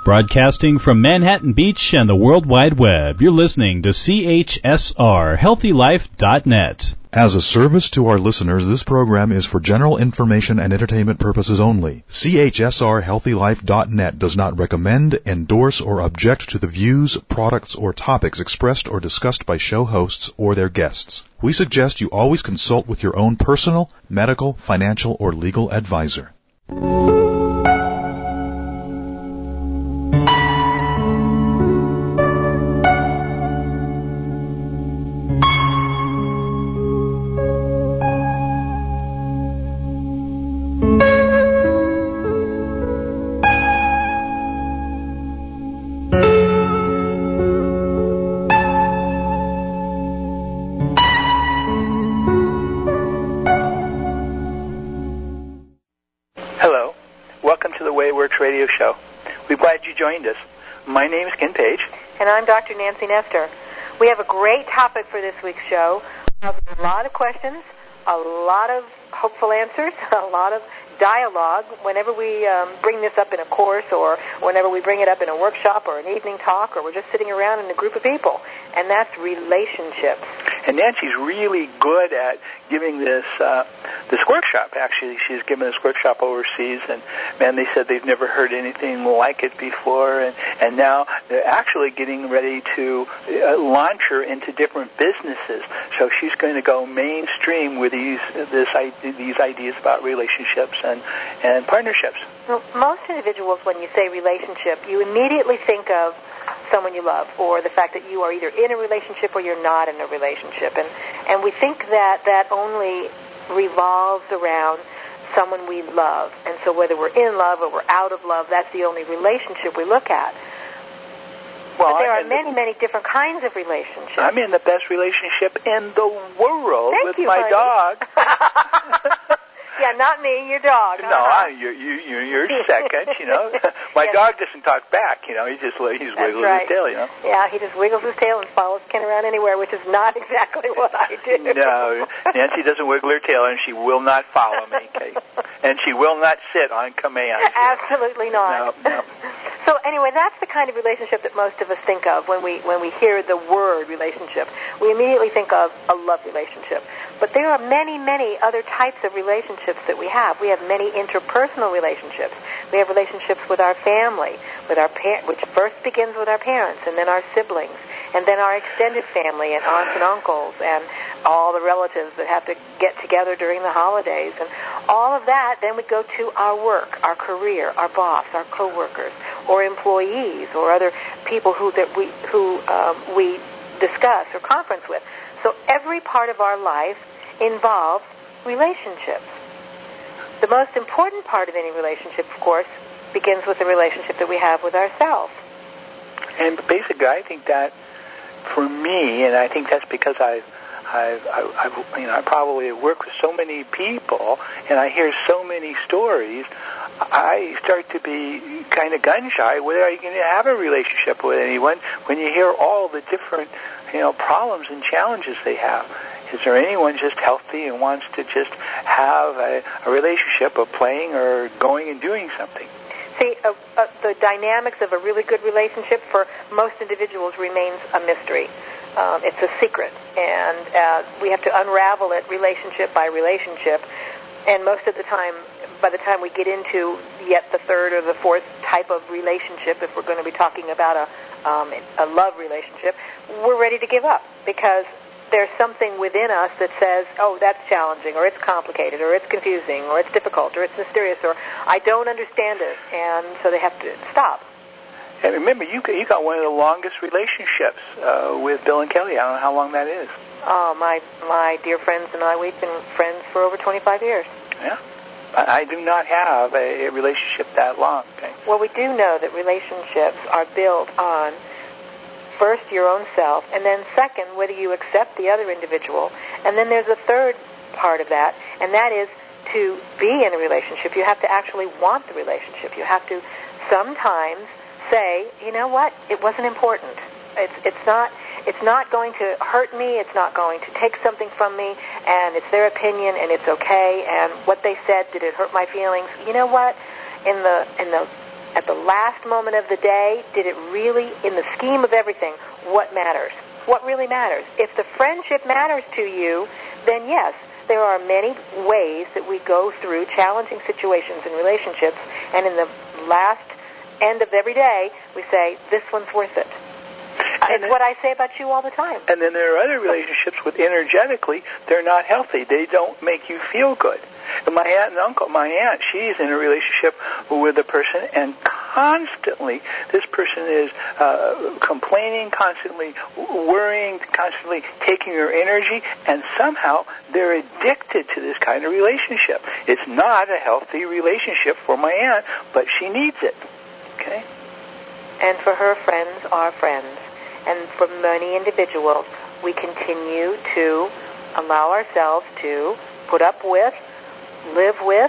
Broadcasting from Manhattan Beach and the World Wide Web, you're listening to CHSR HealthyLife.net. As a service to our listeners, this program is for general information and entertainment purposes only. CHSR HealthyLife.net does not recommend, endorse, or object to the views, products, or topics expressed or discussed by show hosts or their guests. We suggest you always consult with your own personal, medical, financial, or legal advisor. Radio show. We're glad you joined us. My name is Ken Page. And I'm Dr. Nancy Nestor. We have a great topic for this week's show. We have a lot of questions, a lot of hopeful answers, a lot of dialogue whenever we bring this up in a course or whenever we bring it up in a workshop or an evening talk or we're just sitting around in a group of people. And that's relationships. And Nancy's really good at giving this workshop. Actually, she's given this workshop overseas, and man, they said they've never heard anything like it before. And now they're actually getting ready to launch her into different businesses. So she's going to go mainstream with these ideas about relationships and partnerships. Well, most individuals, when you say relationship, you immediately think of someone you love, or the fact that you are either in a relationship or you're not in a relationship. And we think that only revolves around someone we love. And so whether we're in love or we're out of love, that's the only relationship we look at. Well, but there are many different kinds of relationships. I'm in the best relationship in the world with you, my dog. Yeah, not me, your dog. No, you're second, you know. My dog doesn't talk back, you know. He's wiggles his tail, you know. Yeah, he just wiggles his tail and follows Ken around anywhere, which is not exactly what I do. No, Nancy doesn't wiggle her tail, and she will not follow me, Kate. And she will not sit on command. Absolutely not. No. So anyway, that's the kind of relationship that most of us think of when we hear the word relationship. We immediately think of a love relationship. But there are many other types of relationships that we have. We have many interpersonal relationships. We have relationships with our family, which first begins with our parents, and then our siblings, and then our extended family and aunts and uncles, and all the relatives that have to get together during the holidays, and all of that. Then we go to our work, our career, our boss, our coworkers, or employees, or other people who we discuss or conference with. So every part of our life involves relationships. The most important part of any relationship, of course, begins with the relationship that we have with ourselves. And basically, I think that for me, and I think that's because I probably work with so many people, and I hear so many stories. I start to be kind of gun shy whether I can have a relationship with anyone when you hear all the different, problems and challenges they have. Is there anyone just healthy and wants to just have a relationship of playing or going and doing something? See, the dynamics of a really good relationship for most individuals remains a mystery. It's a secret, and we have to unravel it relationship by relationship. And most of the time, by the time we get into yet the third or the fourth type of relationship, if we're going to be talking about a love relationship, we're ready to give up because there's something within us that says, oh, that's challenging, or it's complicated, or it's confusing, or it's difficult, or it's mysterious, or I don't understand it, and so they have to stop. And remember, you got one of the longest relationships with Bill and Kelly. I don't know how long that is. Oh, my dear friends and I, we've been friends for over 25 years. Yeah. I do not have a relationship that long. Okay? Well, we do know that relationships are built on, first, your own self, and then second, whether you accept the other individual. And then there's a third part of that, and that is to be in a relationship. You have to actually want the relationship. You have to sometimes say, you know what, it wasn't important. It's not going to hurt me. It's not going to take something from me, and it's their opinion, and it's okay. And what they said, did it hurt my feelings? You know what? In the At the last moment of the day, did it really, in the scheme of everything, what matters? What really matters? If the friendship matters to you, then yes, there are many ways that we go through challenging situations and relationships, and in the last end of every day, we say, this one's worth it. It's what I say about you all the time. And then there are other relationships with energetically, they're not healthy. They don't make you feel good. And my aunt and uncle, my aunt, she's in a relationship with a person, and constantly, this person is complaining, constantly worrying, constantly taking her energy, and somehow they're addicted to this kind of relationship. It's not a healthy relationship for my aunt, but she needs it. Okay? And for her, friends are friends. And for many individuals, we continue to allow ourselves to put up with, live with,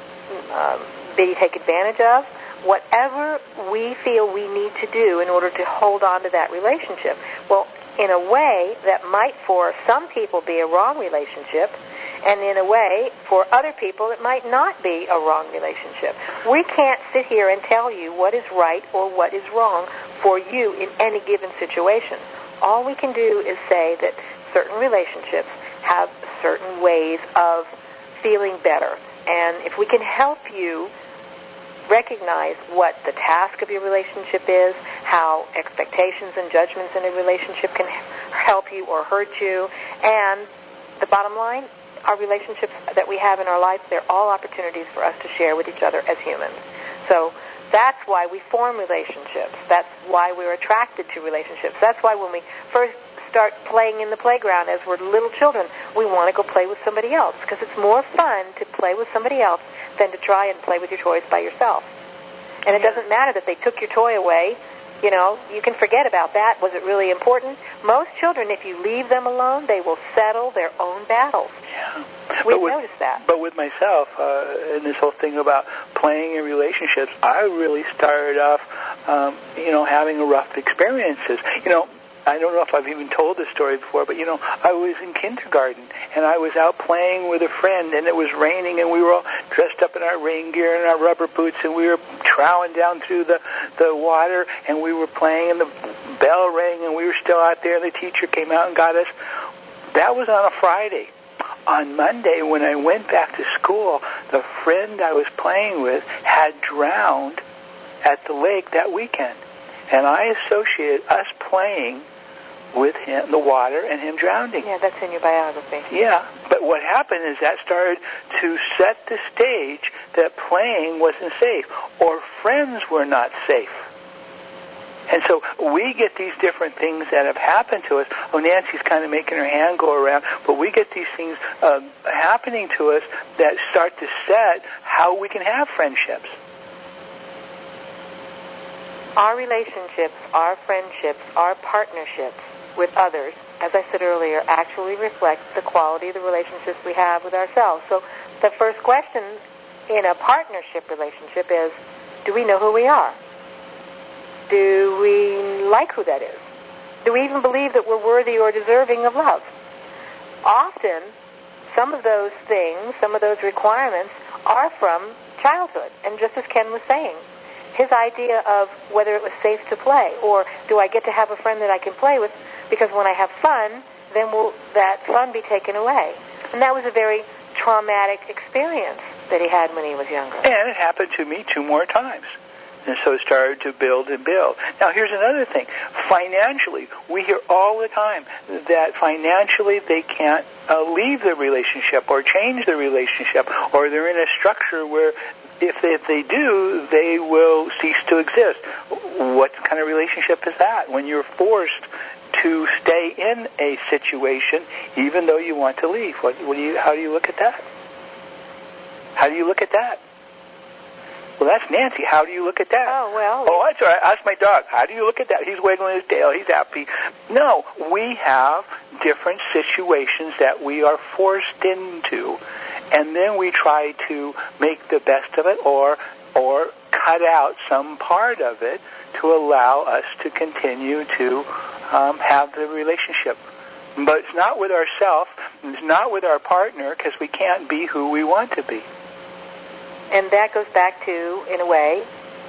take advantage of, whatever we feel we need to do in order to hold on to that relationship. Well, in a way, that might for some people be a wrong relationship, and in a way, for other people, it might not be a wrong relationship. We can't sit here and tell you what is right or what is wrong for you in any given situation. All we can do is say that certain relationships have certain ways of feeling better. And if we can help you recognize what the task of your relationship is, how expectations and judgments in a relationship can help you or hurt you, and the bottom line, our relationships that we have in our life, they're all opportunities for us to share with each other as humans. So that's why we form relationships. That's why we're attracted to relationships. That's why when we first start playing in the playground as we're little children, we want to go play with somebody else, because it's more fun to play with somebody else than to try and play with your toys by yourself. And it doesn't matter that they took your toy away. You know, you can forget about that. Was it really important? Most children, if you leave them alone, they will settle their own battles. Yeah. We've noticed that. But with myself, and this whole thing about playing in relationships, I really started off, having rough experiences. I don't know if I've even told this story before, but, I was in kindergarten, and I was out playing with a friend, and it was raining, and we were all dressed up in our rain gear and our rubber boots, and we were troweling down through the water, and we were playing, and the bell rang, and we were still out there, and the teacher came out and got us. That was on a Friday. On Monday, when I went back to school, the friend I was playing with had drowned at the lake that weekend. And I associate us playing with him, the water, and him drowning. Yeah, that's in your biography. Yeah, but what happened is that started to set the stage that playing wasn't safe, or friends were not safe. And so we get these different things that have happened to us. Oh, Nancy's kind of making her hand go around, but we get these things happening to us that start to set how we can have friendships. Our relationships, our friendships, our partnerships with others, as I said earlier, actually reflect the quality of the relationships we have with ourselves. So the first question in a partnership relationship is, do we know who we are? Do we like who that is? Do we even believe that we're worthy or deserving of love? Often, some of those things, some of those requirements are from childhood. And just as Ken was saying, his idea of whether it was safe to play, or do I get to have a friend that I can play with, because when I have fun, then will that fun be taken away? And that was a very traumatic experience that he had when he was younger. And it happened to me 2 more times. And so it started to build and build. Now, here's another thing. Financially, we hear all the time that financially they can't leave the relationship or change the relationship, or they're in a structure where if they do, they will cease to exist. What kind of relationship is that? When you're forced to stay in a situation even though you want to leave. How do you look at that? How do you look at that? Well, that's Nancy. How do you look at that? Oh, well. Oh, that's all right. Ask my dog. How do you look at that? He's wiggling his tail. He's happy. No, we have different situations that we are forced into, and then we try to make the best of it or cut out some part of it to allow us to continue to have the relationship. But it's not with ourselves. It's not with our partner, because we can't be who we want to be. And that goes back to, in a way,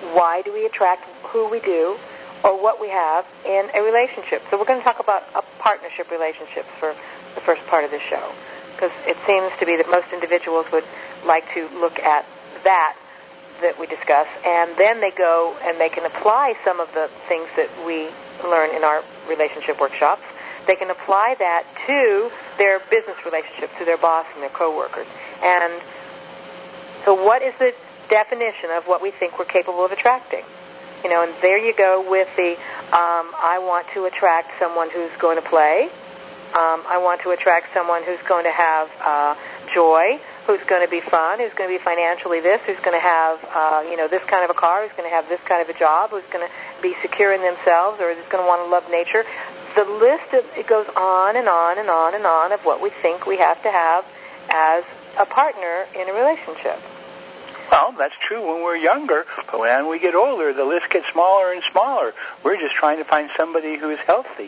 why do we attract who we do or what we have in a relationship. So we're going to talk about a partnership relationships for the first part of this show, because it seems to be that most individuals would like to look at that we discuss, and then they go and they can apply some of the things that we learn in our relationship workshops. They can apply that to their business relationships, to their boss and their coworkers. And so what is the definition of what we think we're capable of attracting? You know, and there you go with the, I want to attract someone who's going to play. I want to attract someone who's going to have joy, who's going to be fun, who's going to be financially this, who's going to have, this kind of a car, who's going to have this kind of a job, who's going to be secure in themselves, or who's going to want to love nature. The list, it goes on and on and on and on of what we think we have to have as a partner in a relationship. Well, that's true when we're younger, but when we get older, the list gets smaller and smaller. We're just trying to find somebody who is healthy.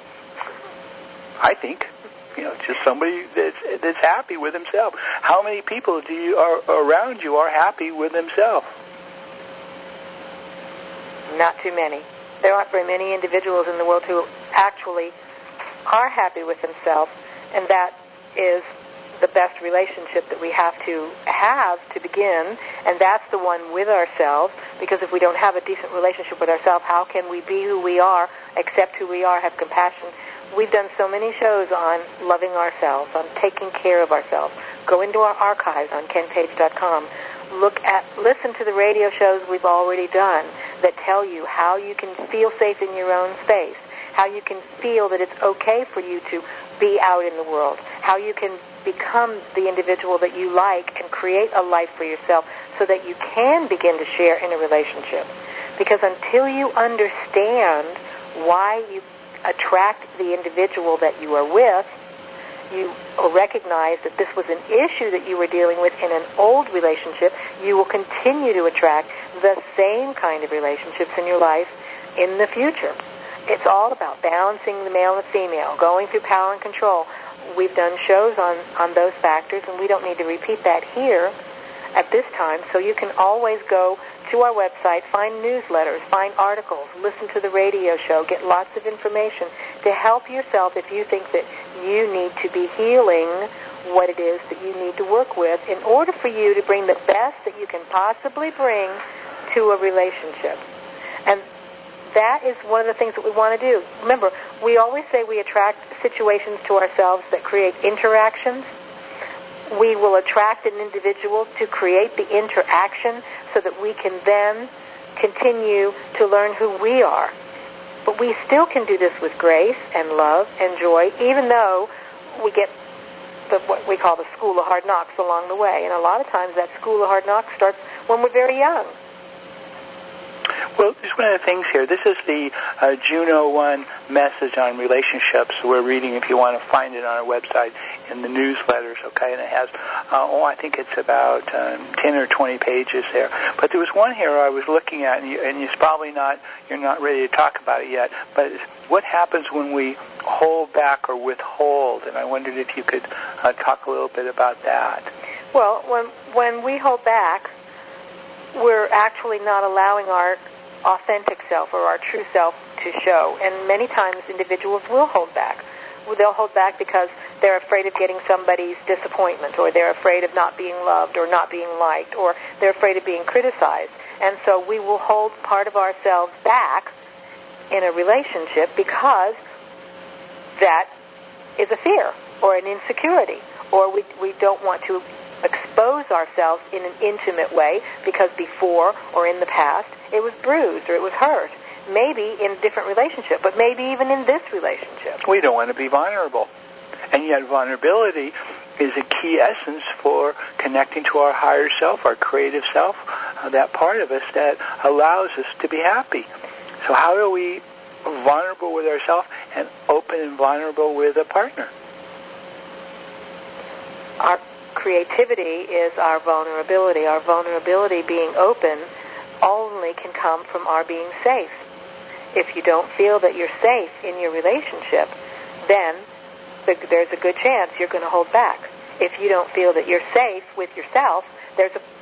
I think, just somebody that's happy with himself. How many people around you are happy with themselves? Not too many. There aren't very many individuals in the world who actually are happy with themselves, and that is the best relationship that we have to begin, and that's the one with ourselves, because if we don't have a decent relationship with ourselves, how can we be who we are, accept who we are, have compassion? We've done so many shows on loving ourselves, on taking care of ourselves. Go into our archives on kenpage.com. Listen to the radio shows we've already done that tell you how you can feel safe in your own space, how you can feel that it's okay for you to be out in the world, how you can become the individual that you like and create a life for yourself so that you can begin to share in a relationship. Because until you understand why you attract the individual that you are with, you recognize that this was an issue that you were dealing with in an old relationship, you will continue to attract the same kind of relationships in your life in the future. It's all about balancing the male and the female, going through power and control. We've done shows on those factors, and we don't need to repeat that here at this time. So you can always go to our website, find newsletters, find articles, listen to the radio show, get lots of information to help yourself if you think that you need to be healing what it is that you need to work with in order for you to bring the best that you can possibly bring to a relationship. And that is one of the things that we want to do. Remember, we always say we attract situations to ourselves that create interactions. We will attract an individual to create the interaction so that we can then continue to learn who we are. But we still can do this with grace and love and joy, even though we get what we call the school of hard knocks along the way. And a lot of times that school of hard knocks starts when we're very young. Well, just one of the things here. This is the June 01 message on relationships we're reading, if you want to find it on our website in the newsletters, okay? And it has, I think it's about 10 or 20 pages there. But there was one here I was looking at, and it's probably you're not ready to talk about it yet, but what happens when we hold back or withhold? And I wondered if you could talk a little bit about that. Well, when we hold back, we're actually not allowing our authentic self or our true self to show. And many times individuals will hold back. They'll hold back because they're afraid of getting somebody's disappointment, or they're afraid of not being loved or not being liked, or they're afraid of being criticized. And so we will hold part of ourselves back in a relationship because that is a fear or an insecurity, or we don't want to expose ourselves in an intimate way because before or in the past it was bruised or it was hurt. Maybe in a different relationship, but maybe even in this relationship. We don't want to be vulnerable. And yet vulnerability is a key essence for connecting to our higher self, our creative self, that part of us that allows us to be happy. So how are we vulnerable with ourselves and open and vulnerable with a partner? Our creativity is our vulnerability. Our vulnerability, being open, only can come from our being safe. If you don't feel that you're safe in your relationship, then there's a good chance you're going to hold back. If you don't feel that you're safe with yourself, there's a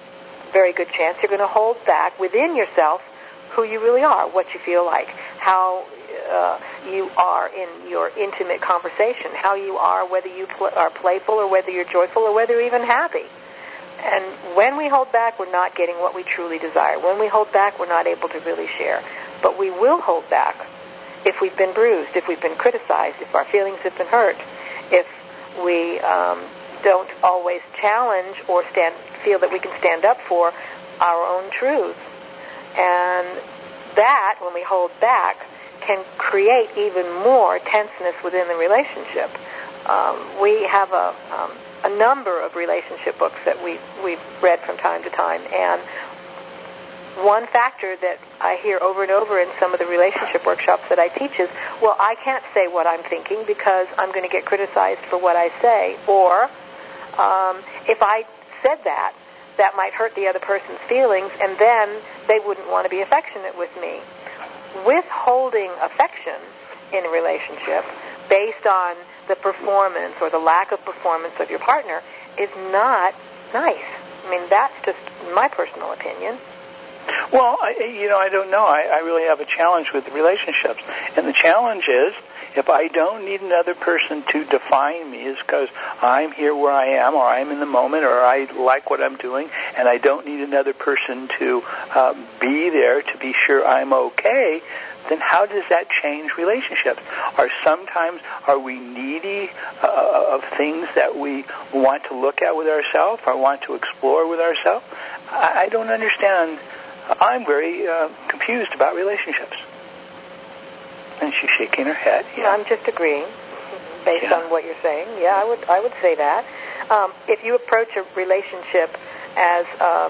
very good chance you're going to hold back within yourself who you really are, what you feel like, how you are in your intimate conversation, how you are, whether you are playful or whether you're joyful or whether you're even happy. And when we hold back, we're not getting what we truly desire. When we hold back, we're not able to really share. But we will hold back if we've been bruised, if we've been criticized, if our feelings have been hurt, if we don't always challenge or feel that we can stand up for our own truths. And that, when we hold back, can create even more tenseness within the relationship. We have a number of relationship books that we've read from time to time, and one factor that I hear over and over in some of the relationship workshops that I teach is, well, I can't say what I'm thinking because I'm going to get criticized for what I say, or if I said that might hurt the other person's feelings, and then they wouldn't want to be affectionate with me. Withholding affection in a relationship based on the performance or the lack of performance of your partner is not nice. I mean, that's just my personal opinion. Well, I don't know. I really have a challenge with relationships. And the challenge is, if I don't need another person to define me, is because I'm here where I am, or I'm in the moment, or I like what I'm doing, and I don't need another person to be there to be sure I'm okay, then how does that change relationships? Are we needy of things that we want to look at with ourselves or want to explore with ourselves? I don't understand. I'm very confused about relationships. And she's shaking her head. Yeah. I'm just agreeing, based on what you're saying. Yeah, I would say that. If you approach a relationship as,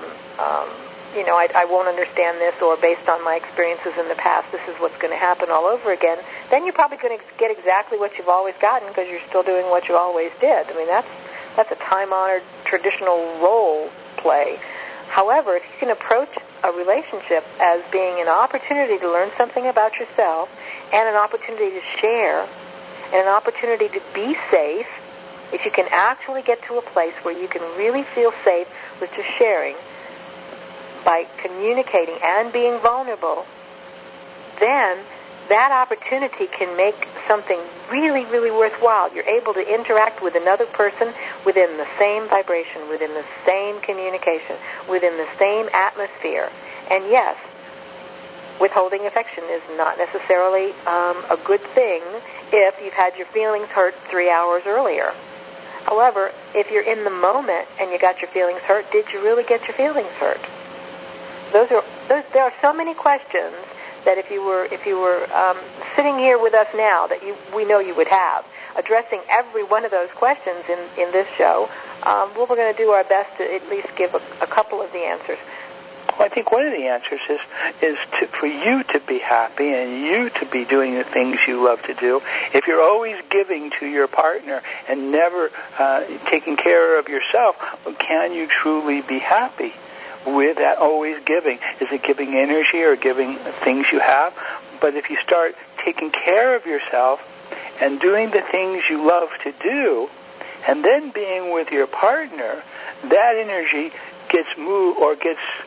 I won't understand this, or based on my experiences in the past, this is what's going to happen all over again, then you're probably going to get exactly what you've always gotten because you're still doing what you always did. I mean, that's a time-honored traditional role play. However, if you can approach a relationship as being an opportunity to learn something about yourself, and an opportunity to share, and an opportunity to be safe, if you can actually get to a place where you can really feel safe with just sharing, by communicating and being vulnerable, then that opportunity can make something really, really worthwhile. You're able to interact with another person within the same vibration, within the same communication, within the same atmosphere. And yes, withholding affection is not necessarily a good thing if you've had your feelings hurt 3 hours earlier. However, if you're in the moment and you got your feelings hurt, did you really get your feelings hurt? There are so many questions that if you were sitting here with us now, that we know you would have. Addressing every one of those questions in this show, we're going to do our best to at least give a couple of the answers. Well, I think one of the answers is for you to be happy and you to be doing the things you love to do. If you're always giving to your partner and never taking care of yourself, can you truly be happy with that always giving? Is it giving energy or giving things you have? But if you start taking care of yourself and doing the things you love to do, and then being with your partner, that energy gets moved or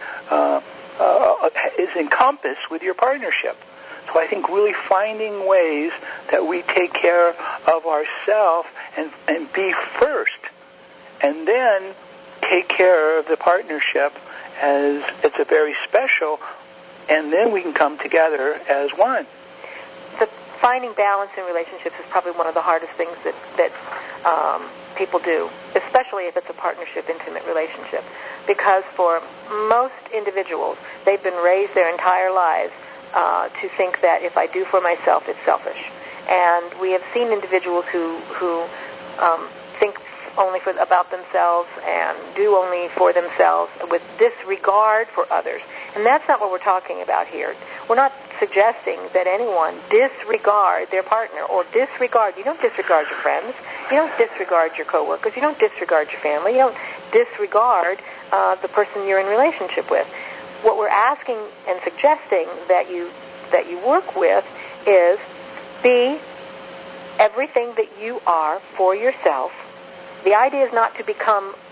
is encompassed with your partnership. So I think really finding ways that we take care of ourselves and be first, and then take care of the partnership as it's a very special, and then we can come together as one. Finding balance in relationships is probably one of the hardest things that people do, especially if it's a partnership, intimate relationship. Because for most individuals, they've been raised their entire lives to think that if I do for myself, it's selfish. And we have seen individuals who think only about themselves and do only for themselves with disregard for others. And that's not what we're talking about here. We're not suggesting that anyone disregard their partner or disregard. You don't disregard your friends. You don't disregard your coworkers. You don't disregard your family. You don't disregard the person you're in relationship with. What we're asking and suggesting that you work with is be everything that you are for yourself. The idea is not to become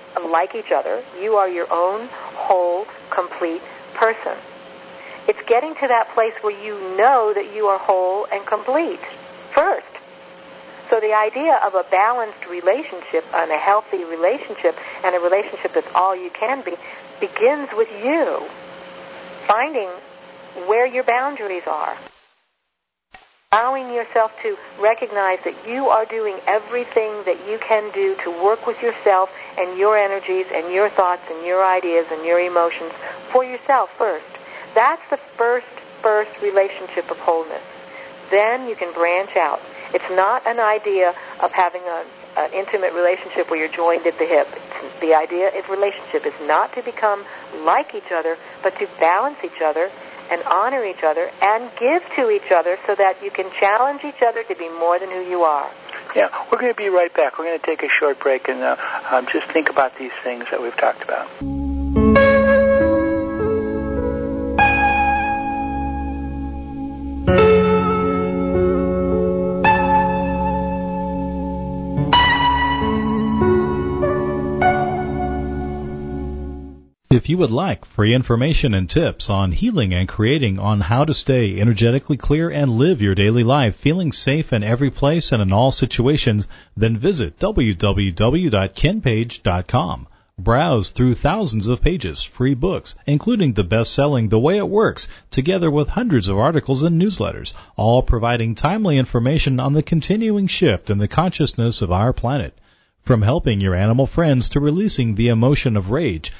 like each other. You are your own whole, complete person. It's getting to that place where you know that you are whole and complete first. So the idea of a balanced relationship and a healthy relationship and a relationship that's all you can be begins with you finding where your boundaries are. Allowing yourself to recognize that you are doing everything that you can do to work with yourself and your energies and your thoughts and your ideas and your emotions for yourself first. That's the first relationship of wholeness. Then you can branch out. It's not an idea of having an intimate relationship where you're joined at the hip. The idea of relationship is not to become like each other, but to balance each other and honor each other and give to each other so that you can challenge each other to be more than who you are. Yeah, we're going to be right back. We're going to take a short break and just think about these things that we've talked about. If you would like free information and tips on healing and creating on how to stay energetically clear and live your daily life feeling safe in every place and in all situations, then visit www.kenpage.com. Browse through thousands of pages, free books, including the best-selling The Way It Works, together with hundreds of articles and newsletters, all providing timely information on the continuing shift in the consciousness of our planet. From helping your animal friends to releasing the emotion of rage,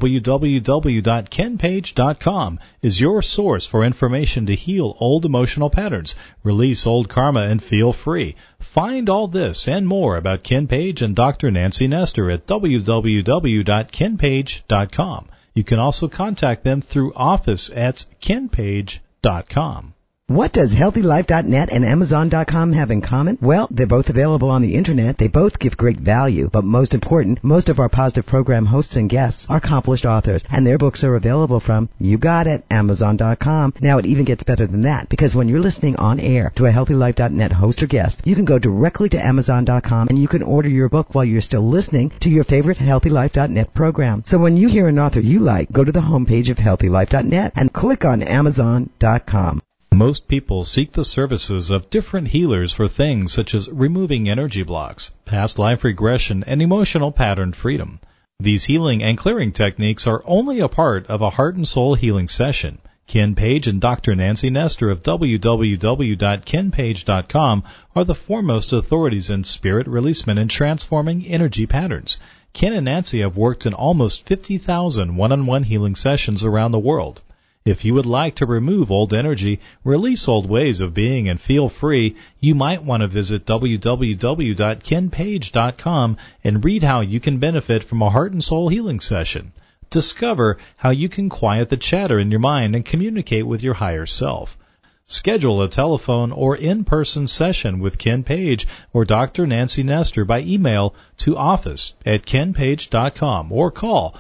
www.kenpage.com is your source for information to heal old emotional patterns, release old karma, and feel free. Find all this and more about Ken Page and Dr. Nancy Nestor at www.kenpage.com. You can also contact them through office@kenpage.com. What does HealthyLife.net and Amazon.com have in common? Well, they're both available on the Internet. They both give great value. But most important, most of our positive program hosts and guests are accomplished authors, and their books are available from, you got it, Amazon.com. Now, it even gets better than that, because when you're listening on air to a HealthyLife.net host or guest, you can go directly to Amazon.com and you can order your book while you're still listening to your favorite HealthyLife.net program. So when you hear an author you like, go to the homepage of HealthyLife.net and click on Amazon.com. Most people seek the services of different healers for things such as removing energy blocks, past life regression, and emotional pattern freedom. These healing and clearing techniques are only a part of a heart and soul healing session. Ken Page and Dr. Nancy Nestor of www.kenpage.com are the foremost authorities in spirit releasement and transforming energy patterns. Ken and Nancy have worked in almost 50,000 one-on-one healing sessions around the world. If you would like to remove old energy, release old ways of being, and feel free, you might want to visit www.kenpage.com and read how you can benefit from a heart and soul healing session. Discover how you can quiet the chatter in your mind and communicate with your higher self. Schedule a telephone or in-person session with Ken Page or Dr. Nancy Nestor by email to office@kenpage.com or call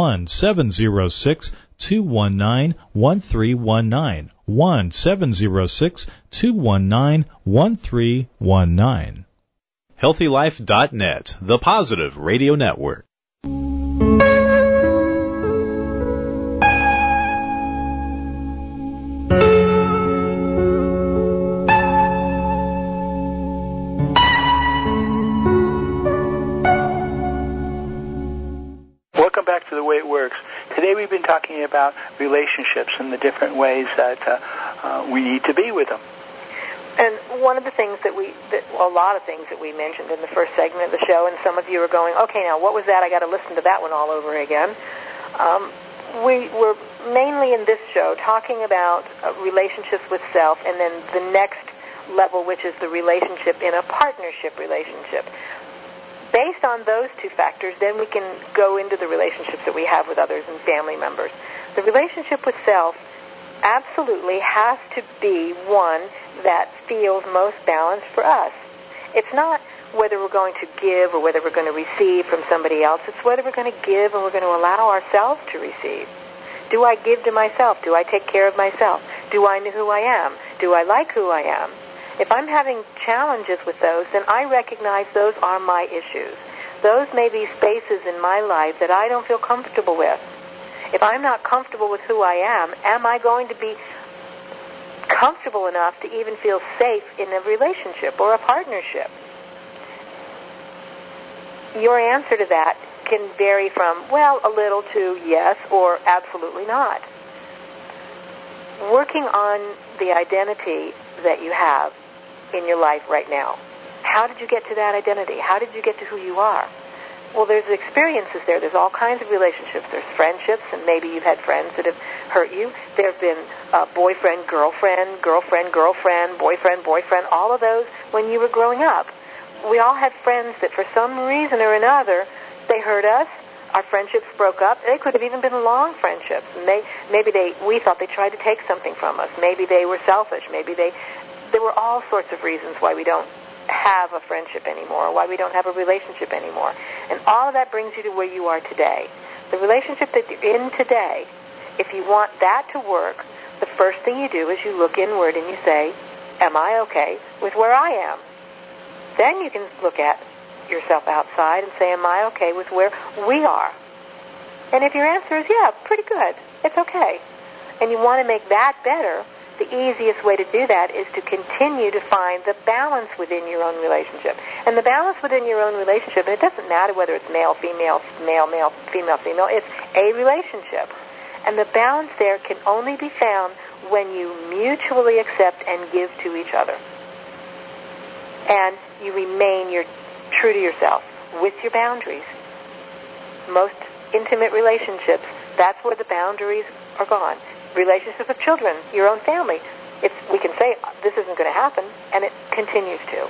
1-706-219-1319, 1-706-219-1319. HealthyLife.net, the positive radio network. Welcome back to The Way It Works. Today we've been talking about relationships and the different ways that we need to be with them. And one of the things a lot of things that we mentioned in the first segment of the show, and some of you are going, okay, now what was that? I got to listen to that one all over again. We were mainly in this show talking about relationships with self, and then the next level, which is the relationship in a partnership relationship. Based on those two factors, then we can go into the relationships that we have with others and family members. The relationship with self absolutely has to be one that feels most balanced for us. It's not whether we're going to give or whether we're going to receive from somebody else. It's whether we're going to give and we're going to allow ourselves to receive. Do I give to myself? Do I take care of myself? Do I know who I am? Do I like who I am? If I'm having challenges with those, then I recognize those are my issues. those may be spaces in my life that I don't feel comfortable with. If I'm not comfortable with who I am I going to be comfortable enough to even feel safe in a relationship or a partnership? Your answer to that can vary from, well, a little to yes or absolutely not. Working on the identity that you have in your life right now. How did you get to that identity? How did you get to who you are? Well, there's experiences there. There's all kinds of relationships. There's friendships, and maybe you've had friends that have hurt you. There have been boyfriend, girlfriend, girlfriend, girlfriend, boyfriend, boyfriend, all of those when you were growing up. We all had friends that for some reason or another, they hurt us. Our friendships broke up. They could have even been long friendships. And we thought they tried to take something from us. Maybe they were selfish. There were all sorts of reasons why we don't have a friendship anymore, why we don't have a relationship anymore. And all of that brings you to where you are today. The relationship that you're in today, if you want that to work, the first thing you do is you look inward and you say, am I okay with where I am? Then you can look at yourself outside and say, am I okay with where we are? And if your answer is, yeah, pretty good, it's okay, and you want to make that better, the easiest way to do that is to continue to find the balance within your own relationship. And the balance within your own relationship, and it doesn't matter whether it's male, female, male, male, female, female, it's a relationship. And the balance there can only be found when you mutually accept and give to each other. And you remain true to yourself with your boundaries. Most intimate relationships, that's where the boundaries are gone. Relationships with children, your own family. We can say, this isn't going to happen, and it continues to.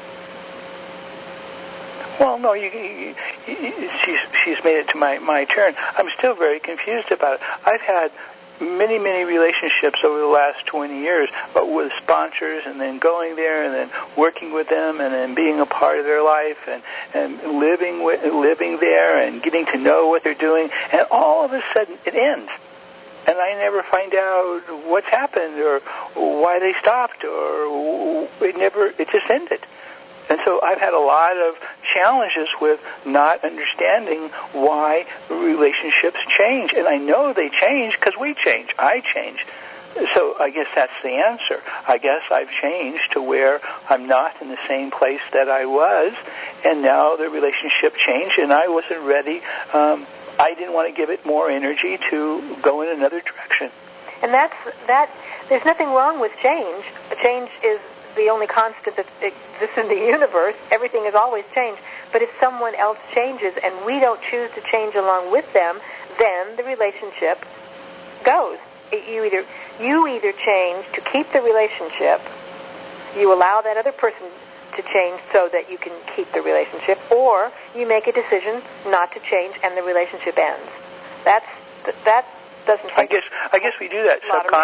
Well, no, she's made it to my turn. I'm still very confused about it. I've had many, many relationships over the last 20 years, but with sponsors, and then going there, and then working with them, and then being a part of their life, and living there, and getting to know what they're doing, and all of a sudden it ends. And I never find out what's happened or why they stopped, or it just ended. And so I've had a lot of challenges with not understanding why relationships change. And I know they change because we change. I change. So I guess that's the answer. I guess I've changed to where I'm not in the same place that I was, and now the relationship changed, and I wasn't ready. I didn't want to give it more energy to go in another direction. And there's nothing wrong with change. Change is the only constant that exists in the universe. Everything has always changed. But if someone else changes and we don't choose to change along with them, then the relationship goes. You either change to keep the relationship, you allow that other person to change so that you can keep the relationship, or you make a decision not to change and the relationship ends. That doesn't take I guess we do that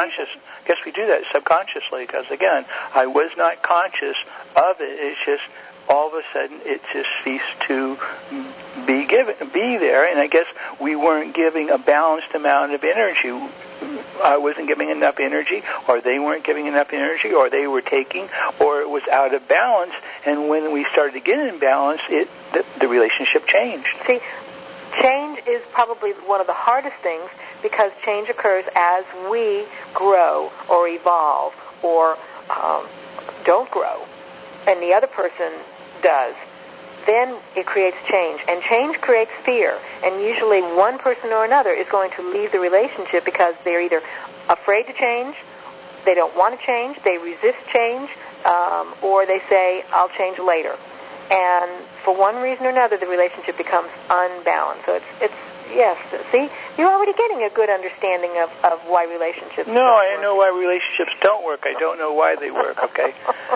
subconsciously because, again, I was not conscious of it. It's just all of a sudden it just ceased to be there, and I guess we weren't giving a balanced amount of energy. I wasn't giving enough energy, or they weren't giving enough energy, or they were taking, or it was out of balance, and when we started to get in balance, the relationship changed. See, change is probably one of the hardest things because change occurs as we grow or evolve or don't grow, and the other person does. Then it creates change, and change creates fear, and usually one person or another is going to leave the relationship because they're either afraid to change, they don't want to change, they resist change, or they say, I'll change later. And for one reason or another, the relationship becomes unbalanced. So it's yes, see, you're already getting a good understanding of why relationships don't work. I know why relationships don't work. I don't know why they work, okay?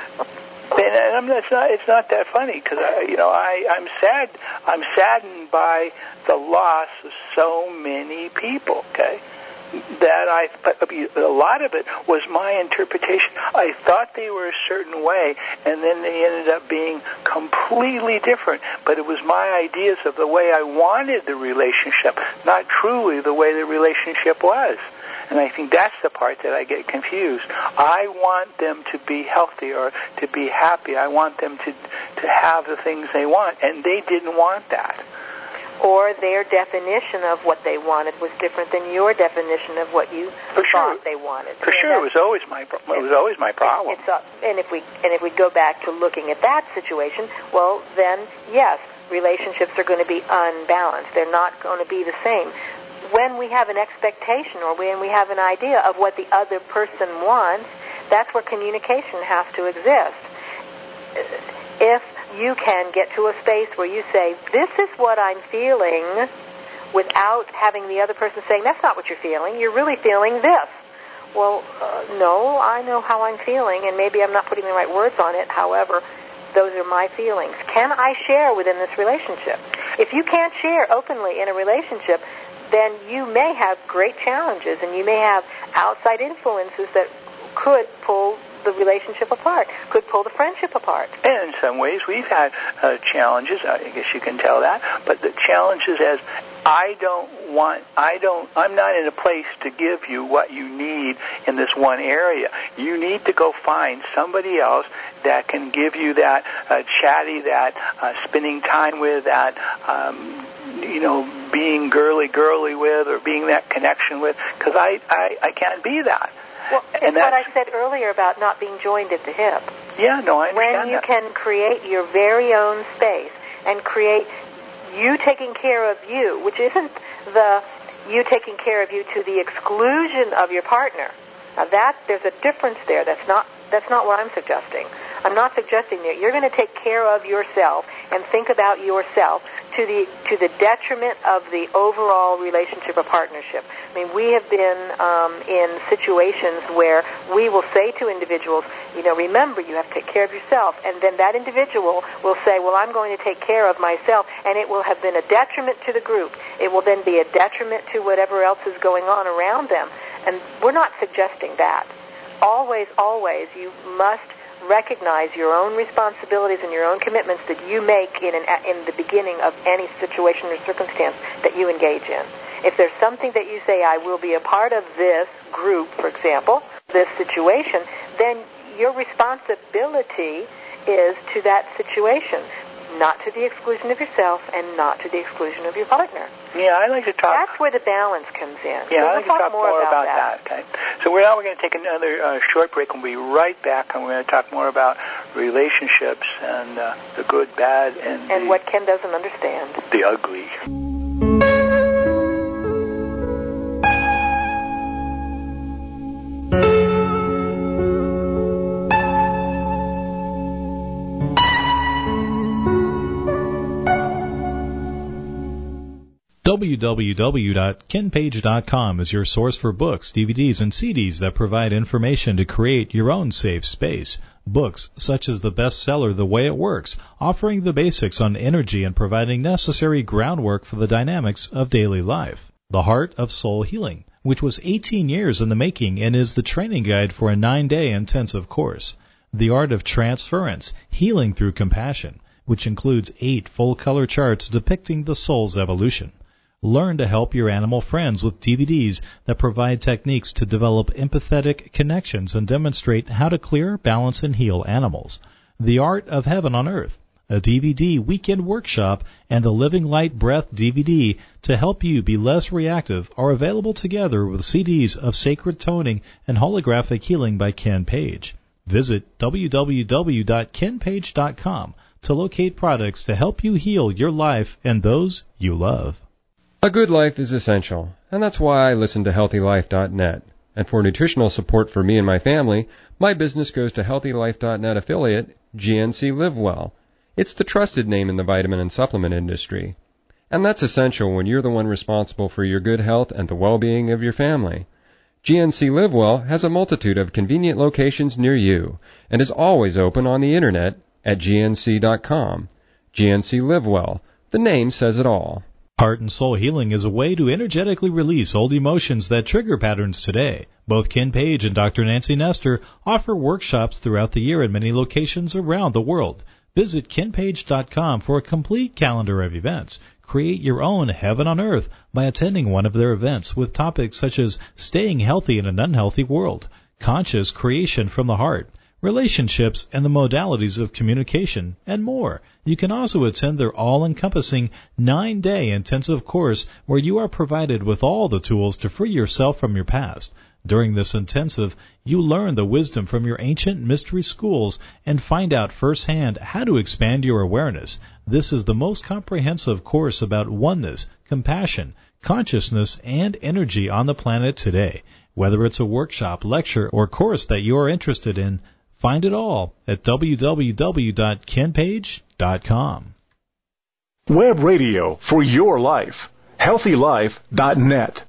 And it's not that funny because I'm sad. I'm saddened by the loss of so many people. Okay, but a lot of it was my interpretation. I thought they were a certain way, and then they ended up being completely different. But it was my ideas of the way I wanted the relationship, not truly the way the relationship was. And I think that's the part that I get confused. I want them to be healthy or to be happy. I want them to have the things they want, and they didn't want that. Or their definition of what they wanted was different than your definition of what you thought they wanted. For sure, it was always my problem. And if we go back to looking at that situation, well, then yes, relationships are going to be unbalanced. They're not going to be the same. When we have an expectation or when we have an idea of what the other person wants, that's where communication has to exist. If you can get to a space where you say, this is what I'm feeling, without having the other person saying, that's not what you're feeling, you're really feeling this. Well, no, I know how I'm feeling, and maybe I'm not putting the right words on it. However, those are my feelings. Can I share within this relationship? If you can't share openly in a relationship, then you may have great challenges, and you may have outside influences that could pull the relationship apart, could pull the friendship apart. And in some ways, we've had challenges. I guess you can tell that. But the challenges as I'm not in a place to give you what you need in this one area. You need to go find somebody else that can give you that chatty, that spending time with, that being girly with, or being that connection with, because I can't be that. Well, it's what I said earlier about not being joined at the hip. Yeah, no, I understand when you can create your very own space and create you taking care of you, which isn't the you taking care of you to the exclusion of your partner. Now there's a difference there. That's not what I'm suggesting. I'm not suggesting that you're going to take care of yourself and think about yourself to the detriment of the overall relationship or partnership. I mean, we have been in situations where we will say to individuals, remember, you have to take care of yourself. And then that individual will say, well, I'm going to take care of myself, and it will have been a detriment to the group. It will then be a detriment to whatever else is going on around them. And we're not suggesting that. Always, always, you must recognize your own responsibilities and your own commitments that you make in the beginning of any situation or circumstance that you engage in. If there's something that you say, I will be a part of this group, for example, this situation, then your responsibility is to that situation, not to the exclusion of yourself and not to the exclusion of your partner. Yeah, I like to talk. That's where the balance comes in. Yeah, so I like to talk more about that. Okay. So now we're going to take another short break, and we'll be right back, and we're going to talk more about relationships and the good, bad, and what Ken doesn't understand. The ugly. www.kenpage.com is your source for books, DVDs, and CDs that provide information to create your own safe space. Books such as the bestseller The Way It Works, offering the basics on energy and providing necessary groundwork for the dynamics of daily life. The Heart of Soul Healing, which was 18 years in the making and is the training guide for a 9-day intensive course. The Art of Transference, Healing Through Compassion, which includes 8 full-color charts depicting the soul's evolution. Learn to help your animal friends with DVDs that provide techniques to develop empathetic connections and demonstrate how to clear, balance, and heal animals. The Art of Heaven on Earth, a DVD weekend workshop, and the Living Light Breath DVD to help you be less reactive are available together with CDs of Sacred Toning and Holographic Healing by Ken Page. Visit www.kenpage.com to locate products to help you heal your life and those you love. A good life is essential, and that's why I listen to HealthyLife.net. And for nutritional support for me and my family, my business goes to HealthyLife.net affiliate, GNC LiveWell. It's the trusted name in the vitamin and supplement industry. And that's essential when you're the one responsible for your good health and the well-being of your family. GNC LiveWell has a multitude of convenient locations near you, and is always open on the internet at gnc.com. GNC LiveWell. The name says it all. Heart and Soul Healing is a way to energetically release old emotions that trigger patterns today. Both Ken Page and Dr. Nancy Nestor offer workshops throughout the year in many locations around the world. Visit KenPage.com for a complete calendar of events. Create your own heaven on earth by attending one of their events with topics such as staying healthy in an unhealthy world, conscious creation from the heart, relationships and the modalities of communication, and more. You can also attend their all-encompassing 9-day intensive course where you are provided with all the tools to free yourself from your past. During this intensive, you learn the wisdom from your ancient mystery schools and find out firsthand how to expand your awareness. This is the most comprehensive course about oneness, compassion, consciousness, and energy on the planet today. Whether it's a workshop, lecture, or course that you are interested in, find it all at www.kenpage.com. Web radio for your life. HealthyLife.net.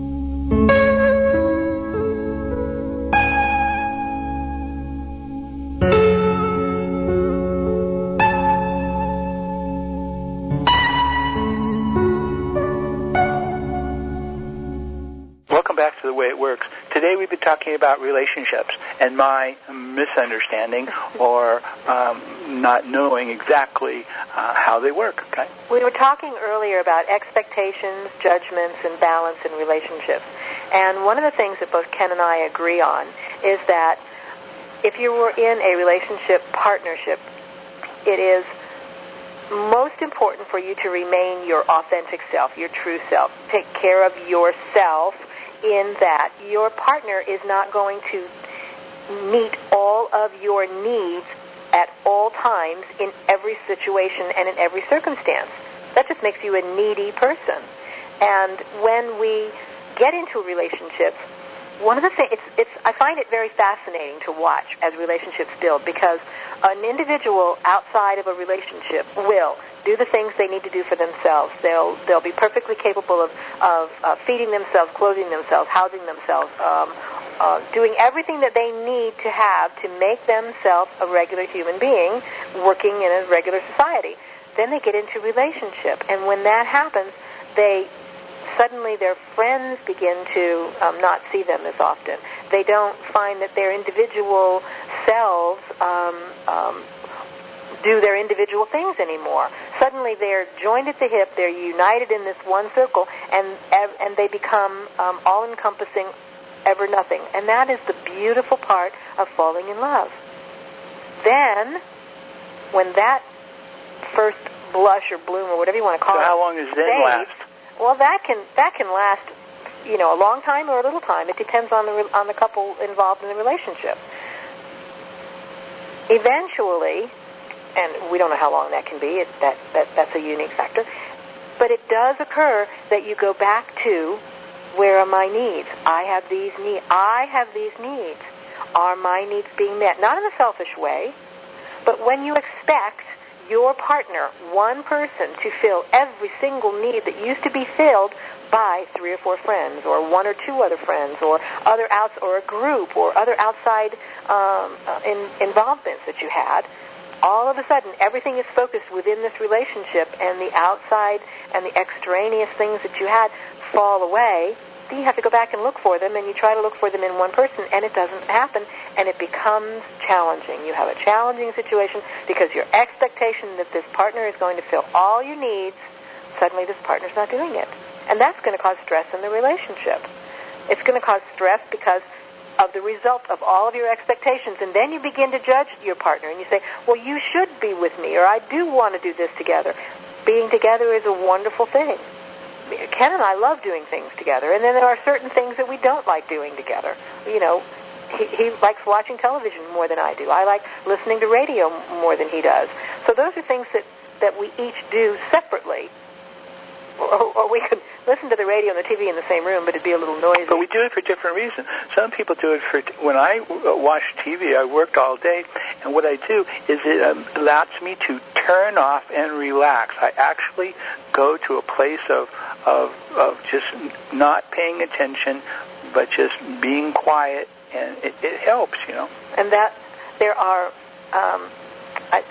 Welcome back to The Way It Works. Today we've been talking about relationships and my misunderstanding or not knowing exactly how they work. Okay. We were talking earlier about expectations, judgments, and balance in relationships. And one of the things that both Ken and I agree on is that if you were in a relationship partnership, it is most important for you to remain your authentic self, your true self. Take care of yourself in that your partner is not going to meet all of your needs at all times in every situation and in every circumstance. That just makes you a needy person. And when we get into relationships, one of the things, I find it very fascinating to watch as relationships build, because an individual outside of a relationship will do the things they need to do for themselves. They'll be perfectly capable of feeding themselves, clothing themselves, housing themselves, doing everything that they need to have to make themselves a regular human being working in a regular society. Then they get into relationship, and when that happens, suddenly their friends begin to not see them as often. They don't find that their individual selves do their individual things anymore. Suddenly they're joined at the hip, they're united in this one circle, and they become all-encompassing, ever nothing. And that is the beautiful part of falling in love. Then, when that first blush or bloom or whatever you want to call it, how long does that last? Well, that can last, a long time or a little time. It depends on the couple involved in the relationship. Eventually, and we don't know how long that can be. That's a unique factor. But it does occur that you go back to, where are my needs? I have these needs. Are my needs being met? Not in a selfish way, but when you expect your partner, one person, to fill every single need that used to be filled by 3 or 4 friends, or 1 or 2 other friends, or or a group, or other outside involvements that you had, all of a sudden everything is focused within this relationship, and the outside and the extraneous things that you had fall away. Then you have to go back and look for them, and you try to look for them in one person, and it doesn't happen, and it becomes challenging. You have a challenging situation because your expectation that this partner is going to fill all your needs, suddenly this partner's not doing it. And that's going to cause stress in the relationship. It's going to cause stress because of the result of all of your expectations, and then you begin to judge your partner, and you say, well, you should be with me, or I do want to do this together. Being together is a wonderful thing. Ken and I love doing things together, and then there are certain things that we don't like doing together. He likes watching television more than I do. I like listening to radio more than he does. So those are things that we each do separately. Or we could listen to the radio and the TV in the same room, but it'd be a little noisy. But we do it for different reasons. Some people do it for, when I watch TV, I work all day, and what I do is it allows me to turn off and relax. I actually go to a place of just not paying attention, but just being quiet, and it helps, And that there are,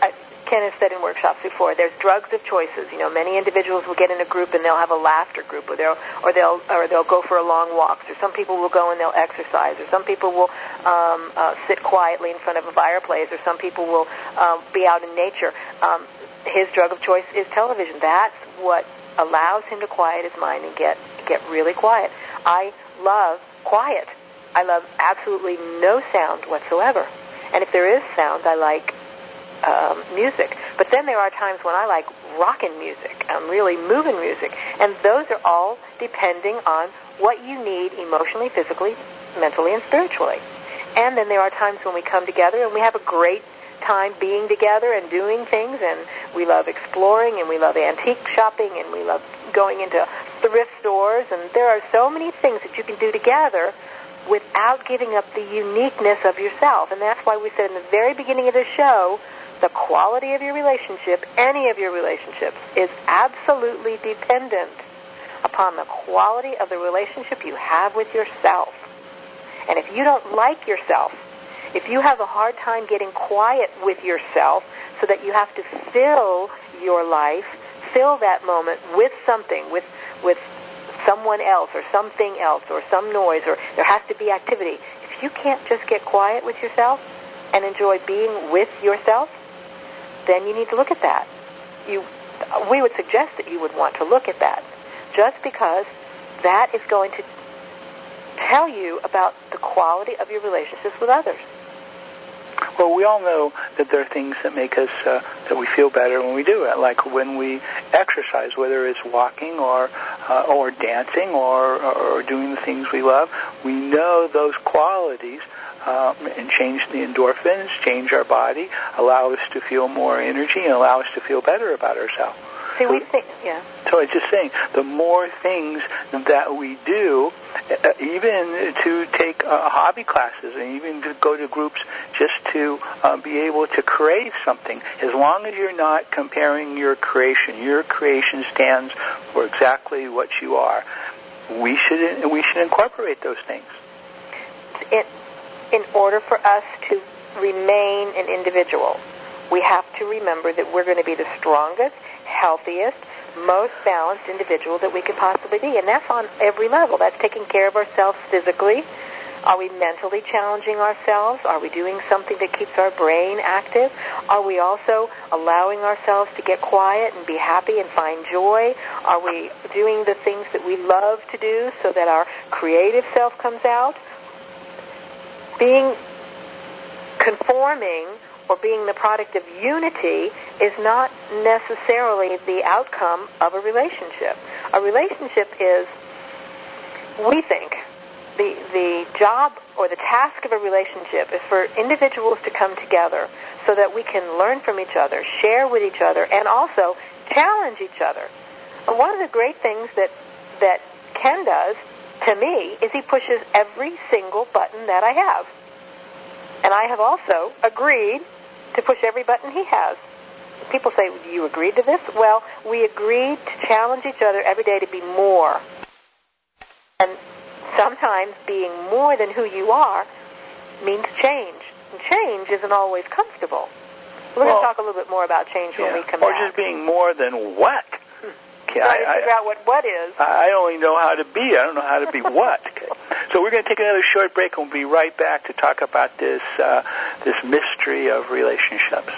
Ken has said in workshops before, there's drugs of choices. You know, many individuals will get in a group and they'll have a laughter group, or they'll go for a long walks, or some people will go and they'll exercise, or some people will sit quietly in front of a fireplace, or some people will be out in nature. His drug of choice is television. That's what allows him to quiet his mind and get really quiet. I love quiet. I love absolutely no sound whatsoever. And if there is sound, I like music. But then there are times when I like rockin' music, really moving music. And those are all depending on what you need emotionally, physically, mentally, and spiritually. And then there are times when we come together and we have a great time being together and doing things, and we love exploring, and we love antique shopping, and we love going into thrift stores, and there are so many things that you can do together without giving up the uniqueness of yourself. And that's why we said in the very beginning of the show, the quality of your relationship, any of your relationships, is absolutely dependent upon the quality of the relationship you have with yourself. And if you don't like yourself, if you have a hard time getting quiet with yourself so that you have to fill your life, fill that moment with something, with someone else or something else or some noise, or there has to be activity. If you can't just get quiet with yourself and enjoy being with yourself, then you need to look at that. We would suggest that you would want to look at that, just because that is going to tell you about the quality of your relationships with others. Well, we all know that there are things that make us, that we feel better when we do it, like when we exercise, whether it's walking or dancing or doing the things we love. We know those qualities and change the endorphins, change our body, allow us to feel more energy, and allow us to feel better about ourselves. See, we think, yeah. So I'm just saying, the more things that we do, even to take hobby classes and even to go to groups just to be able to create something, as long as you're not comparing your creation stands for exactly what you are. We should incorporate those things. In order for us to remain an individual, we have to remember that we're going to be the strongest, healthiest, most balanced individual that we could possibly be. And that's on every level. That's taking care of ourselves physically. Are we mentally challenging ourselves? Are we doing something that keeps our brain active? Are we also allowing ourselves to get quiet and be happy and find joy? Are we doing the things that we love to do so that our creative self comes out? Being conforming or being the product of unity is not necessarily the outcome of a relationship. A relationship is, we think, the job or the task of a relationship is for individuals to come together so that we can learn from each other, share with each other, and also challenge each other. And one of the great things that Ken does, to me, is he pushes every single button that I have. And I have also agreed to push every button he has. People say, you agreed to this? Well, we agreed to challenge each other every day to be more. And sometimes being more than who you are means change. And change isn't always comfortable. We're going to talk a little bit more about change when we come back. Or just being more than what? Trying to figure out what is. I only know how to be. I don't know how to be what. Okay. So we're going to take another short break, and we'll be right back to talk about this mystery of relationships.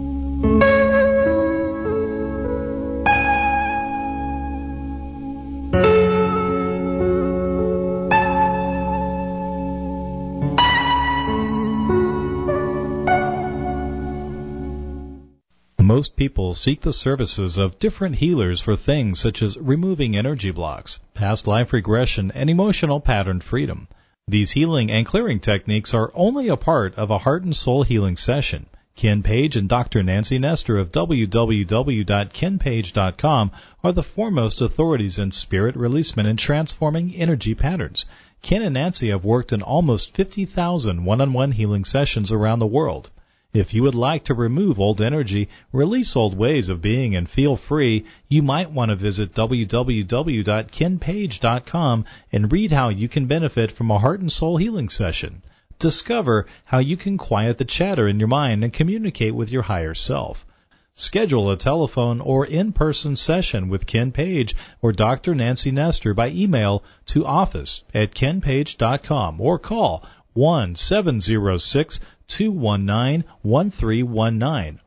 Most people seek the services of different healers for things such as removing energy blocks, past life regression, and emotional pattern freedom. These healing and clearing techniques are only a part of a heart and soul healing session. Ken Page and Dr. Nancy Nestor of www.kenpage.com are the foremost authorities in spirit releasement and transforming energy patterns. Ken and Nancy have worked in almost 50,000 one-on-one healing sessions around the world. If you would like to remove old energy, release old ways of being, and feel free, you might want to visit www.kenpage.com and read how you can benefit from a heart and soul healing session. Discover how you can quiet the chatter in your mind and communicate with your higher self. Schedule a telephone or in-person session with Ken Page or Dr. Nancy Nestor by email to office@kenpage.com or call 1-706-219-1319,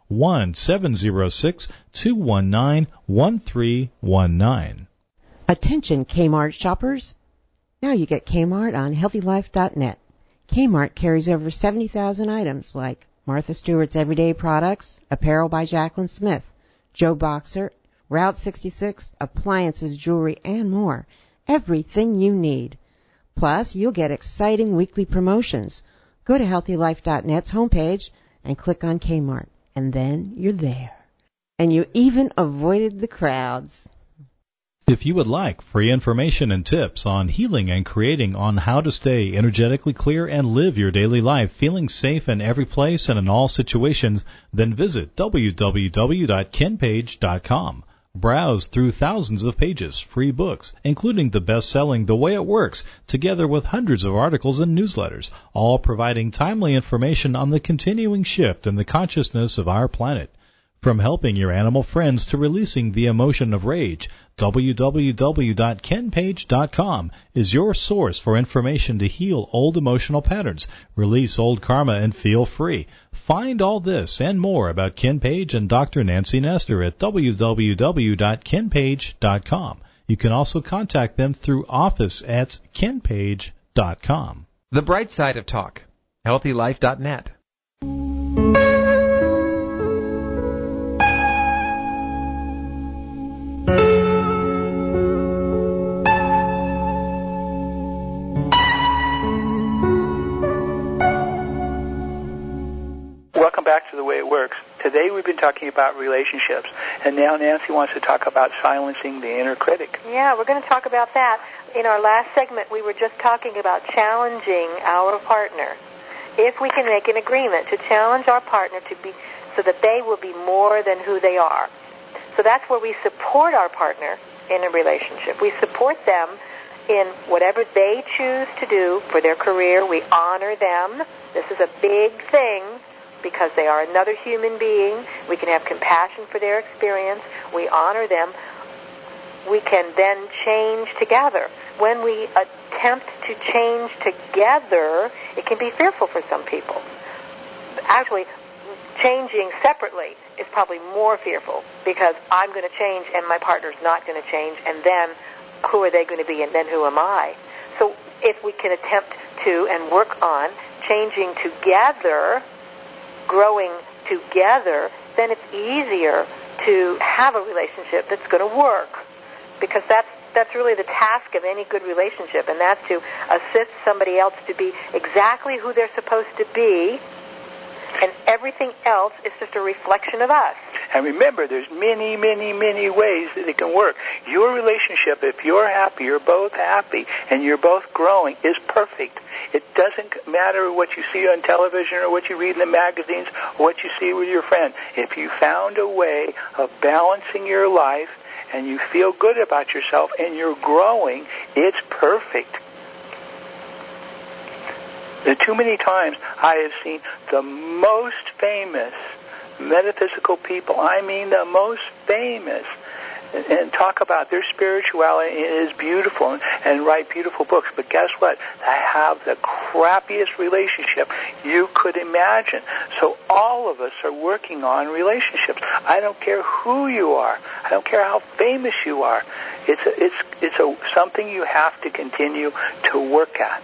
1-706-219-1319. Attention Kmart shoppers. Now you get Kmart on HealthyLife.net. Kmart carries over 70,000 items like Martha Stewart's Everyday Products, apparel by Jacqueline Smith, Joe Boxer, Route 66, appliances, jewelry, and more. Everything you need. Plus, you'll get exciting weekly promotions. Go to HealthyLife.net's homepage and click on Kmart, and then you're there. And you even avoided the crowds. If you would like free information and tips on healing and creating on how to stay energetically clear and live your daily life feeling safe in every place and in all situations, then visit www.kenpage.com. Browse through thousands of pages, free books, including the best-selling The Way It Works, together with hundreds of articles and newsletters, all providing timely information on the continuing shift in the consciousness of our planet. From helping your animal friends to releasing the emotion of rage, www.kenpage.com is your source for information to heal old emotional patterns, release old karma, and feel free. Find all this and more about Ken Page and Dr. Nancy Nestor at www.kenpage.com. You can also contact them through office@kenpage.com. The Bright Side of Talk. HealthyLife.net. Welcome back to The Way It Works. Today we've been talking about relationships, and now Nancy wants to talk about silencing the inner critic. Yeah, we're going to talk about that. In our last segment, we were just talking about challenging our partner. If we can make an agreement to challenge our partner to be, so that they will be more than who they are. So that's where we support our partner in a relationship. We support them in whatever they choose to do for their career. We honor them. This is a big thing, because they are another human being. We can have compassion for their experience. We honor them. We can then change together. When we attempt to change together, it can be fearful for some people. Actually, changing separately is probably more fearful, because I'm going to change and my partner's not going to change, and then who are they going to be, and then who am I? So if we can attempt to and work on changing together, growing together, then it's easier to have a relationship that's going to work, because that's really the task of any good relationship, and that's to assist somebody else to be exactly who they're supposed to be, and everything else is just a reflection of us. And remember, there's many, many, many ways that it can work. Your relationship, if you're happy, you're both happy, and you're both growing, is perfect. It doesn't matter what you see on television or what you read in the magazines or what you see with your friend. If you found a way of balancing your life and you feel good about yourself and you're growing, it's perfect. Too many times I have seen the most famous metaphysical people, I mean the most famous, and talk about their spirituality. It is beautiful and write beautiful books. But guess what? They have the crappiest relationship you could imagine. So all of us are working on relationships. I don't care who you are. I don't care how famous you are. It's something you have to continue to work at.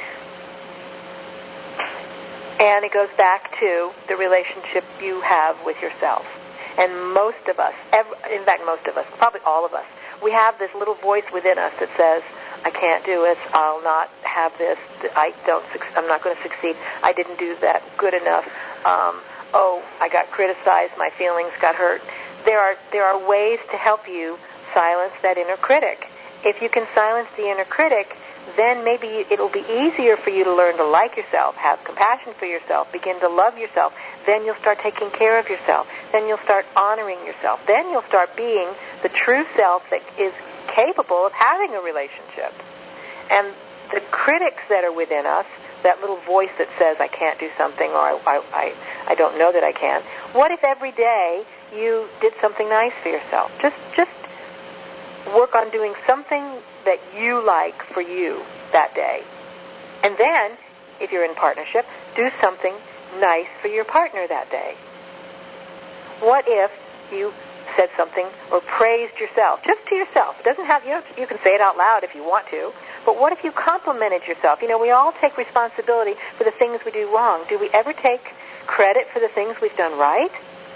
And it goes back to the relationship you have with yourself. And most of us, in fact most of us, probably all of us, we have this little voice within us that says, I can't do it, I'll not have this, I'm not going to succeed, I didn't do that good enough, I got criticized, my feelings got hurt. There are ways to help you silence that inner critic. If you can silence the inner critic, then maybe it'll be easier for you to learn to like yourself, have compassion for yourself, begin to love yourself. Then you'll start taking care of yourself. Then you'll start honoring yourself. Then you'll start being the true self that is capable of having a relationship. And the critics that are within us, that little voice that says, I can't do something, or I don't know that I can, what if every day you did something nice for yourself? Just work on doing something that you like for you that day. And then, if you're in partnership, do something nice for your partner that day. What if you said something or praised yourself, just to yourself? It doesn't have, you can say it out loud if you want to, but what if you complimented yourself? We all take responsibility for the things we do wrong. Do we ever take credit for the things we've done right?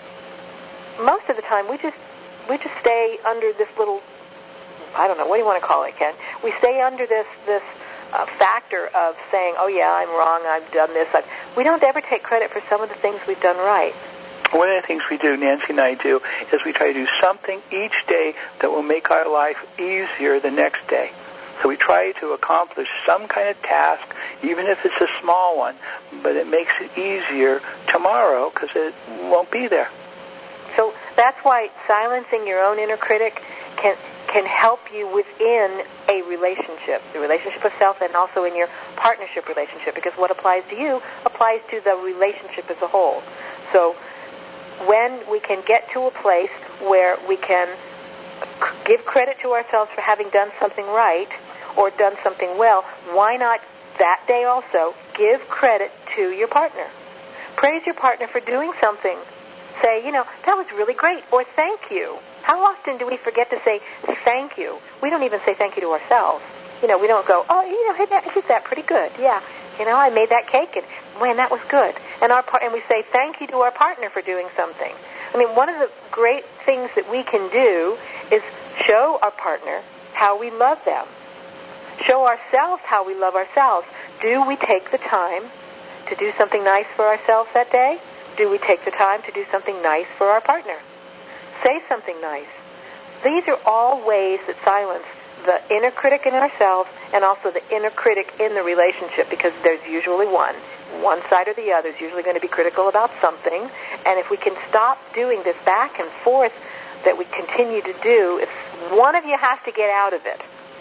Most of the time, we just stay under this little, I don't know, what do you want to call it, Ken? We stay under this factor of saying, oh yeah, I'm wrong, I've done this. We don't ever take credit for some of the things we've done right. One of the things we do, Nancy and I do, is we try to do something each day that will make our life easier the next day. So we try to accomplish some kind of task, even if it's a small one, but it makes it easier tomorrow because it won't be there. So that's why silencing your own inner critic can help you within a relationship, the relationship of self, and also in your partnership relationship, because what applies to you applies to the relationship as a whole. So when we can get to a place where we can give credit to ourselves for having done something right or done something well, why not that day also give credit to your partner? Praise your partner for doing something. Say, that was really great, or thank you. How often do we forget to say thank you? We don't even say thank you to ourselves. We don't go, oh, hey, that did that pretty good. Yeah, I made that cake, and man, that was good. And we say thank you to our partner for doing something. One of the great things that we can do is show our partner how we love them. Show ourselves how we love ourselves. Do we take the time to do something nice for ourselves that day? Do we take the time to do something nice for our partner? Say something nice. These are all ways that silence the inner critic in ourselves and also the inner critic in the relationship, because there's usually one side or the other is usually going to be critical about something. And if we can stop doing this back and forth that we continue to do, if one of you has to get out of it,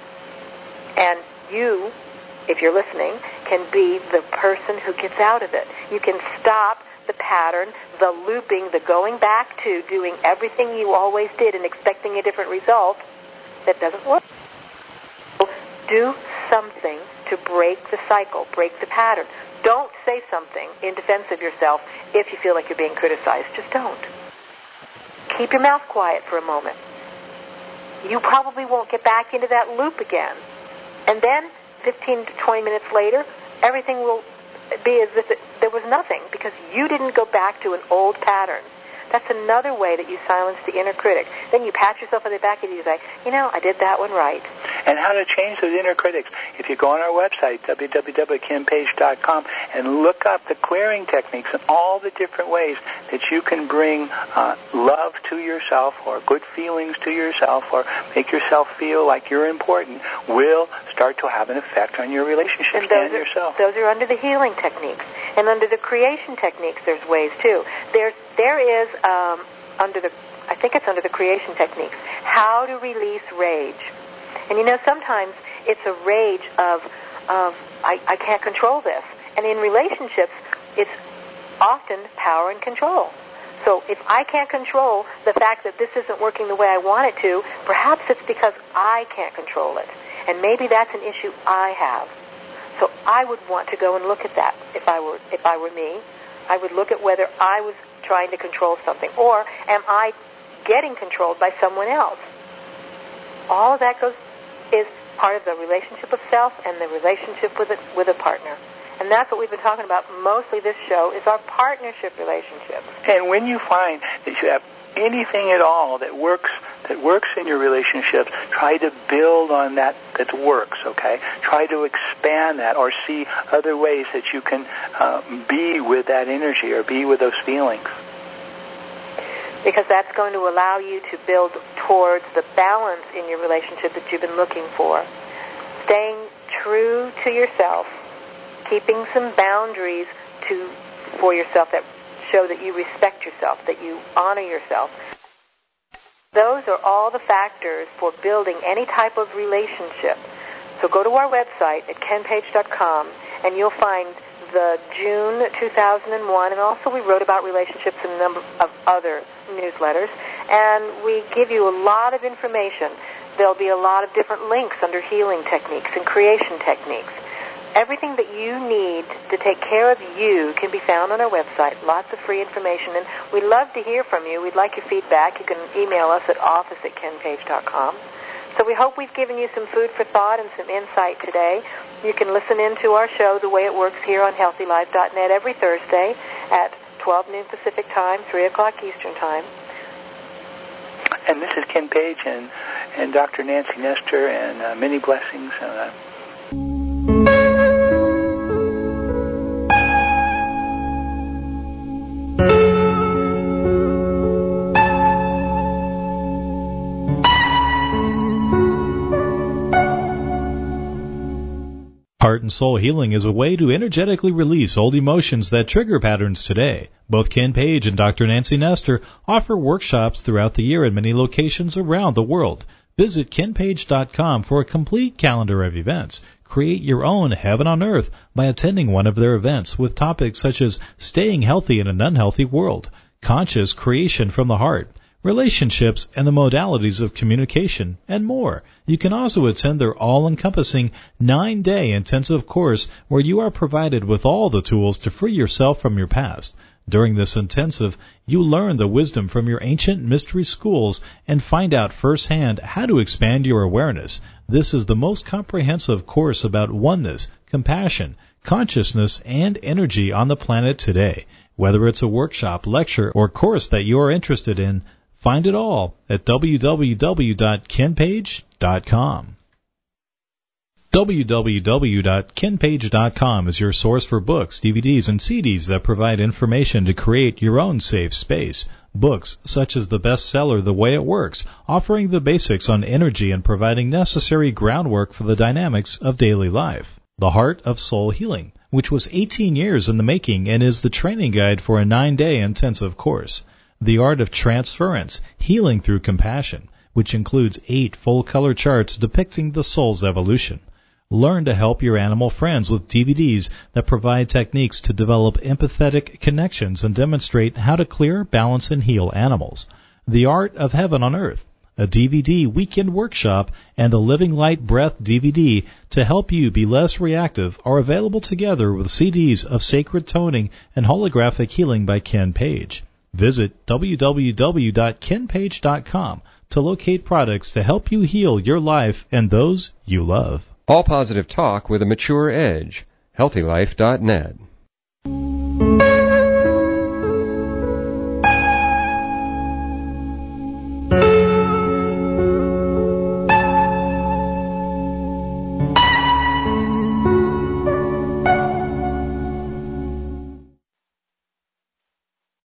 and you, if you're listening, can be the person who gets out of it. You can stop the pattern, the looping, the going back to doing everything you always did and expecting a different result. That doesn't work. Do something to break the cycle, break the pattern. Don't say something in defense of yourself if you feel like you're being criticized. Just don't. Keep your mouth quiet for a moment. You probably won't get back into that loop again. And then 15 to 20 minutes later, everything will be as if there was nothing, because you didn't go back to an old pattern. That's another way that you silence the inner critic. Then you pat yourself on the back and you say, I did that one right. And how to change those inner critics. If you go on our website, www.kenpage.com, and look up the clearing techniques and all the different ways that you can bring love to yourself, or good feelings to yourself, or make yourself feel like you're important, will start to have an effect on your relationships and yourself. Those are under the healing techniques. And under the creation techniques, there's ways too. There is under the creation techniques, how to release rage. And sometimes it's a rage of I can't control this. And in relationships, it's often power and control. So if I can't control the fact that this isn't working the way I want it to, perhaps it's because I can't control it. And maybe that's an issue I have. So I would want to go and look at that. If I were me, I would look at whether I was trying to control something, or am I getting controlled by someone else? All of that is part of the relationship of self and the relationship with a partner. And that's what we've been talking about mostly this show, is our partnership relationships. And when you find that you have anything at all that works in your relationships, try to build on that works, okay? Try to expand that, or see other ways that you can be with that energy or be with those feelings. Because that's going to allow you to build towards the balance in your relationship that you've been looking for. Staying true to yourself, keeping some boundaries for yourself that show that you respect yourself, that you honor yourself. Those are all the factors for building any type of relationship. So go to our website at kenpage.com, and you'll find the June 2001, and also we wrote about relationships in a number of other newsletters, and we give you a lot of information. There'll be a lot of different links under healing techniques and creation techniques. Everything that you need to take care of you can be found on our website. Lots of free information, and we'd love to hear from you. We'd like your feedback. You can email us at office@kenpage.com. So we hope we've given you some food for thought and some insight today. You can listen in to our show, The Way It Works, here on HealthyLife.net every Thursday at 12 noon Pacific Time, 3 o'clock Eastern Time. And this is Ken Page and Dr. Nancy Nestor, and many blessings. Heart and Soul Healing is a way to energetically release old emotions that trigger patterns today. Both Ken Page and Dr. Nancy Nestor offer workshops throughout the year at many locations around the world. Visit kenpage.com for a complete calendar of events. Create your own heaven on earth by attending one of their events with topics such as staying healthy in an unhealthy world, conscious creation from the heart, relationships and the modalities of communication, and more. You can also attend their all-encompassing 9-day intensive course where you are provided with all the tools to free yourself from your past. During this intensive, you learn the wisdom from your ancient mystery schools and find out firsthand how to expand your awareness. This is the most comprehensive course about oneness, compassion, consciousness, and energy on the planet today. Whether it's a workshop, lecture, or course that you are interested in, find it all at www.kenpage.com. www.kenpage.com is your source for books, DVDs, and CDs that provide information to create your own safe space. Books such as the bestseller The Way It Works, offering the basics on energy and providing necessary groundwork for the dynamics of daily life. The Heart of Soul Healing, which was 18 years in the making and is the training guide for a 9-day intensive course. The Art of Transference, Healing Through Compassion, which includes 8 full-color charts depicting the soul's evolution. Learn to help your animal friends with DVDs that provide techniques to develop empathetic connections and demonstrate how to clear, balance, and heal animals. The Art of Heaven on Earth, a DVD weekend workshop, and the Living Light Breath DVD to help you be less reactive are available together with CDs of Sacred Toning and Holographic Healing by Ken Page. Visit www.kenpage.com to locate products to help you heal your life and those you love. All positive talk with a mature edge. HealthyLife.net.